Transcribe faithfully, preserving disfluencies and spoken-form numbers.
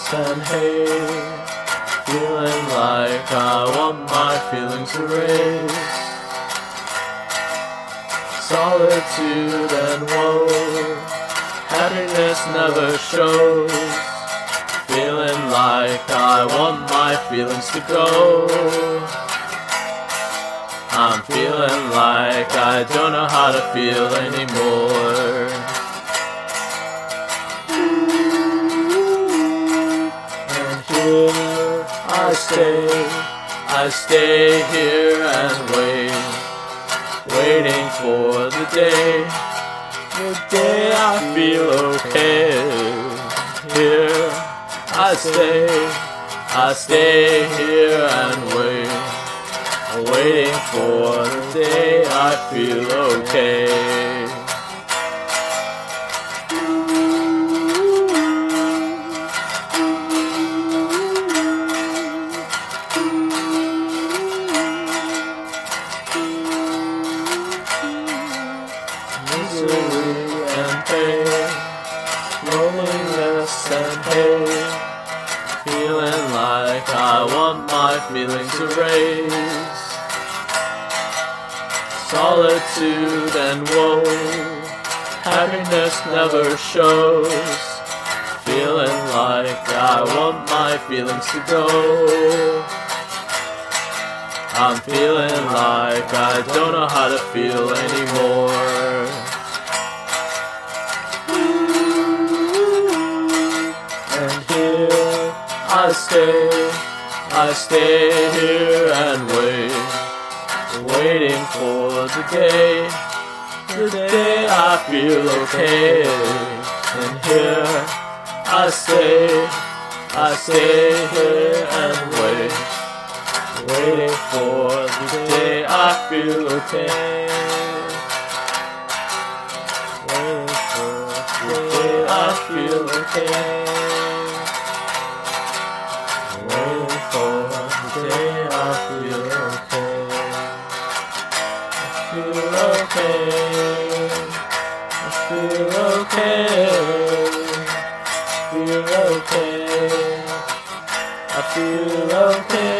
and hate, feeling like I want my feelings erased. Solitude and woe, happiness never shows, feeling like I want my feelings to go. I'm feeling like I don't know how to feel anymore. And here I stay, I stay here and wait, waiting for the day, the day I feel okay. Here I stay, I stay here and wait, waiting for the day I feel okay. Misery and pain, loneliness and hate, feeling like I want my feelings erased. Solitude and woe, happiness never shows, feeling like I want my feelings to go. I'm feeling like I don't know how to feel anymore. And here I stay, I stay here and wait, waiting for the day, the day I feel okay. And here I stay, I stay here and wait, waiting for the day I feel okay. Waiting for the day I feel okay. Waiting for the day I feel okay. I feel okay. I feel okay. Feel okay. I feel okay.